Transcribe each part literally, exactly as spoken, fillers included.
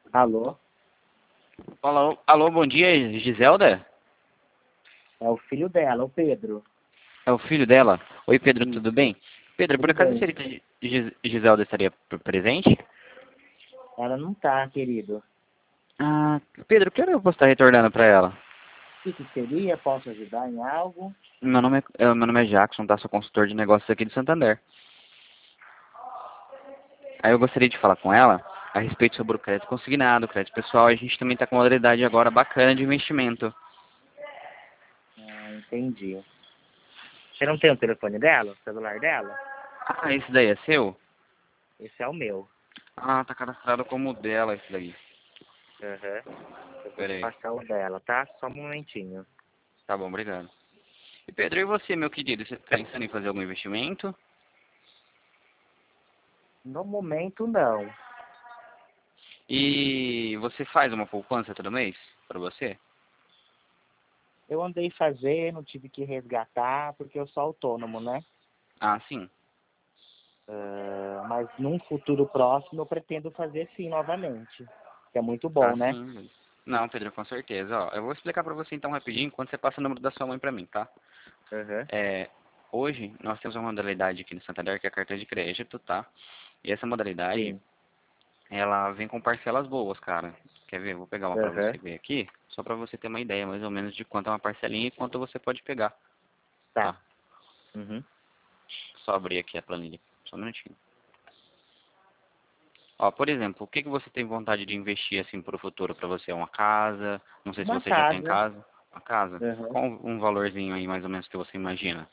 Alô? Alô, alô, bom dia, Giselda? É o filho dela, o Pedro. É o filho dela? Oi, Pedro, tudo Isso. bem? Pedro, por Tudo acaso a bem. senhorita Gis- Giselda estaria p- presente? Ela não tá, querido. Ah, Pedro, que hora eu posso estar retornando para ela? O que que seria? Posso ajudar em algo? Meu nome é, é, meu nome é Jackson, tá? Sou consultor de negócios aqui de Santander. Aí eu gostaria de falar com ela a respeito sobre o crédito consignado, o crédito pessoal. A gente também está com uma modalidade agora bacana de investimento. Ah, entendi. Você não tem o telefone dela? O celular dela? Ah, esse daí é seu? Esse é o meu. Ah, tá cadastrado como dela esse daí. Aham. Eu vou Pera te aí. passar o dela, tá? Só um momentinho. Tá bom, obrigado. E Pedro, e você, meu querido? Você tá pensando em fazer algum investimento? No momento, não. E você faz uma poupança todo mês para você? Eu andei fazendo, tive que resgatar, porque eu sou autônomo, né? Ah, sim. Ah, mas num futuro próximo eu pretendo fazer sim novamente. Que é muito Ah, bom, né? sim. Não, Pedro, com certeza. Ó, eu vou explicar para você então rapidinho quando você passa o número da sua mãe para mim, tá? Aham. É, hoje nós temos uma modalidade aqui no Santander que é a carta de crédito, tá? E essa modalidade, Sim. ela vem com parcelas boas, cara. Quer ver? Vou pegar uma para Aham. você ver aqui, só para você ter uma ideia mais ou menos de quanto é uma parcelinha e quanto você pode pegar, tá? Tá. Uhum. Só abrir aqui a planilha, só um minutinho. Ó, por exemplo, o que que você tem vontade de investir assim para o futuro para você? Uma casa? Não sei se Uma você já tem casa. casa. Uma casa? Aham. Qual um valorzinho aí mais ou menos que você imagina?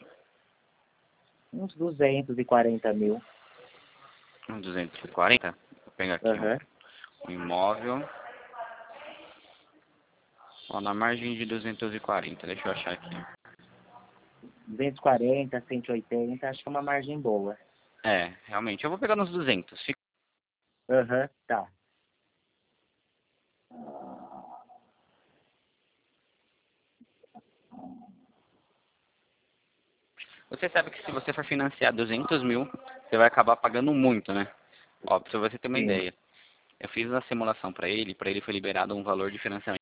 Uns duzentos e quarenta mil. Uns duzentos e quarenta? Vou pegar aqui um, Aham. um imóvel. Ó, na margem de duzentos e quarenta, deixa eu achar aqui. duzentos e quarenta, cento e oitenta, acho que é uma margem boa. É, realmente, eu vou pegar nos duzentos. Fica- Aham, tá. Você sabe que se você for financiar duzentos mil, você vai acabar pagando muito, né? Ó, pra você ter uma Sim. ideia. Eu fiz uma simulação para ele, para ele foi liberado um valor de financiamento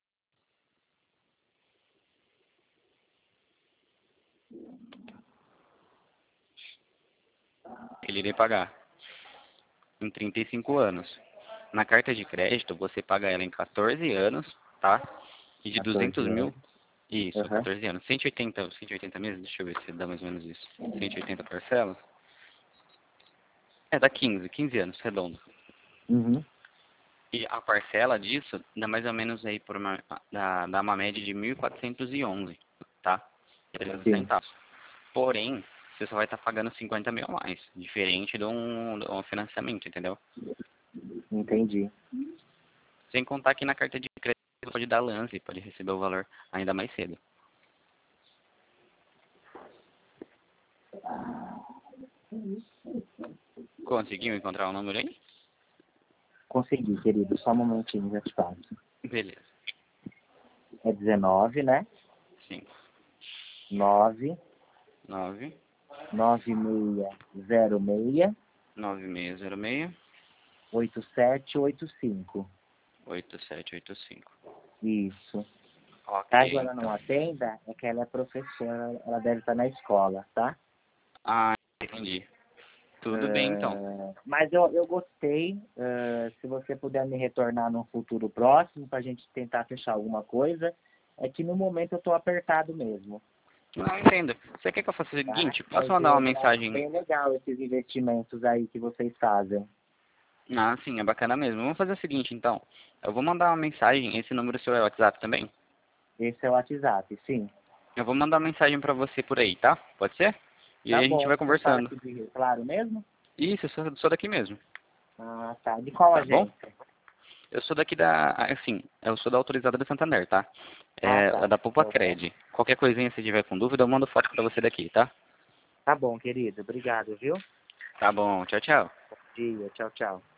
que ele iria pagar em trinta e cinco anos. Na carta de crédito, você paga ela em quatorze anos, tá? E de duzentos quatorze mil, anos. isso, Aham. quatorze anos. cento e oitenta, cento e oitenta meses, deixa eu ver se dá mais ou menos isso. cento e oitenta parcelas. É, dá quinze, quinze anos, redondo. Uhum. E a parcela disso dá mais ou menos aí por uma, dá, dá uma média de mil quatrocentos e onze, tá? treze Sim. centavos. Porém, você só vai estar pagando cinquenta mil a mais, diferente de um, de um financiamento, entendeu? Entendi. Sem contar que na carta de crédito você pode dar lance, pode receber o valor ainda mais cedo. Conseguiu encontrar o número aí? Consegui, querido. Só um momentinho, já te passo. Beleza. É dezenove, né? cinco, nove, nove, nove seis zero seis, nove seis zero seis, oito sete oito cinco. oito sete oito cinco. Isso. Ok, Caso ela não então. atenda, é que ela é professora, ela deve estar na escola, tá? Ah, entendi. Tudo bem, então. Eh, mas eu, eu gostei. Eh, se você puder me retornar num futuro próximo para a gente tentar fechar alguma coisa, é que no momento eu estou apertado mesmo, Não, entendo. Você quer que eu faça o tá? seguinte? Posso Mas mandar uma eu acho mensagem? bem legal esses investimentos aí que vocês fazem. Ah, sim, é bacana mesmo. Vamos fazer o seguinte, então. Eu vou mandar uma mensagem. Esse número seu é o WhatsApp também? Esse é o WhatsApp, sim. Eu vou mandar uma mensagem pra você por aí, tá? Pode ser? E Tá aí a gente bom. vai Você fala conversando. aqui de Rio Claro mesmo? Isso, eu sou, sou daqui mesmo. Ah, tá. De qual Tá bom? agência? Eu sou daqui da, assim, eu sou da autorizada do Santander, tá? Ah, É, tá. da Poupa Cred. Qualquer coisinha se tiver com dúvida, eu mando foto pra você daqui, tá? Tá bom, querido. Obrigado, viu? Tá bom, tchau, tchau. Bom dia. Tchau, tchau.